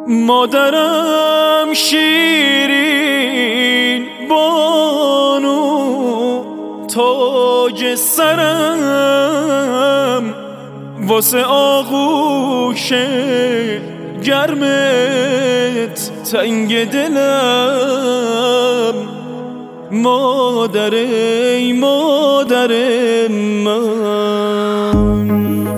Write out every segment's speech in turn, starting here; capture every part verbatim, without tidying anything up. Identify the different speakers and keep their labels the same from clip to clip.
Speaker 1: مادرم شیرین بانو تاج سرم، واسه آغوش گرمت تنگ دلم. مادر ای مادر من،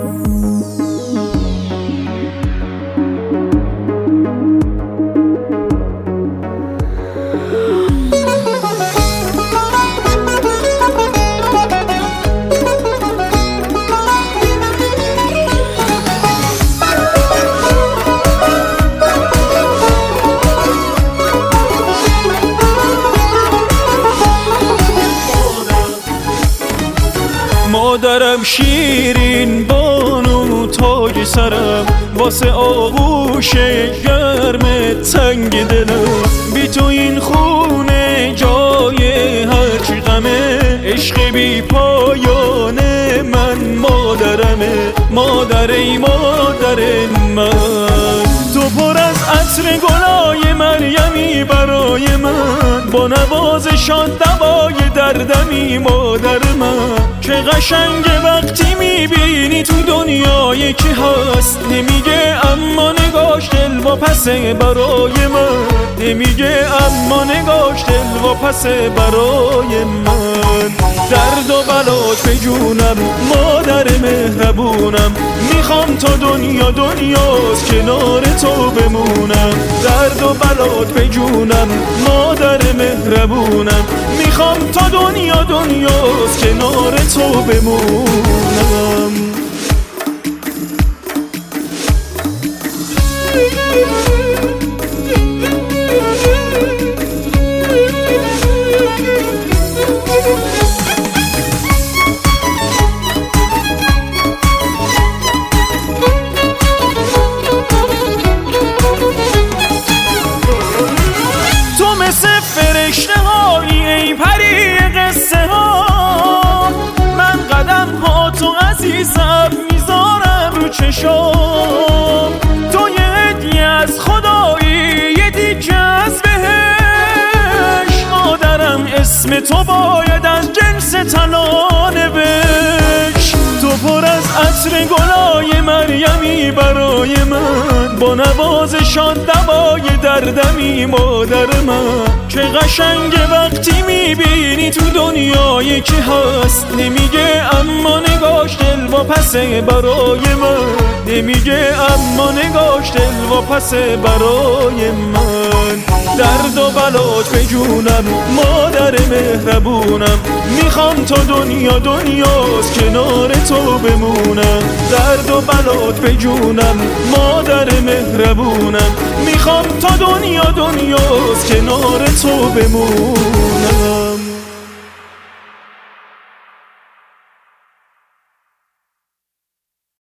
Speaker 1: مادرم شیرین بانو تاج سرم، واسه آغوش گرم تنگ دلم. بی تو این خونه جای هرچی غمه، عشق بی پایانه من مادرمه. مادر ای مادر من، تو پر از عطر گلای مریمی برای من، با نوازشات دوای دردمی مادر من. چه قشنگه وقتی میبینی تو دنیای کی هست، نمیگه اما نگاش دل و پسه برای من، نمیگه اما نگاش دل و پسه برای من. درد و بلات به جونم مادر مهربونم، میخوام تا دنیا دنیاست کنار تو بمونم. درد و بلات به جونم مادر مهربونم، میخوام تا دنیا دنیاست کنار تو بمونم. مثل فرشته هایی ای پری قصه ها، من قدم ها تو عزیزم میذارم رو چشام. تو یه هدیه از خدایی، یه دیگه از بهش. مادرم اسم تو باید از جنس طلا نوشت. تو پر از عطر گلای مریمی برای من، با نوازشات دوای دردمی مادر من. چه قشنگه وقتی میبینی تو دنیای کی هست، نمیگه اما نگاش دل و پسه برای من، نمیگه اما نگاش دل و پسه برای من. درد و بلات به جونم مادر مهربونم، میخوام تا دنیا دنیاست کنار تو بمونم. درد و بلات به جونم مادر مهربونم، میخوام تا دنیا دنیاست کنار تو بمونم.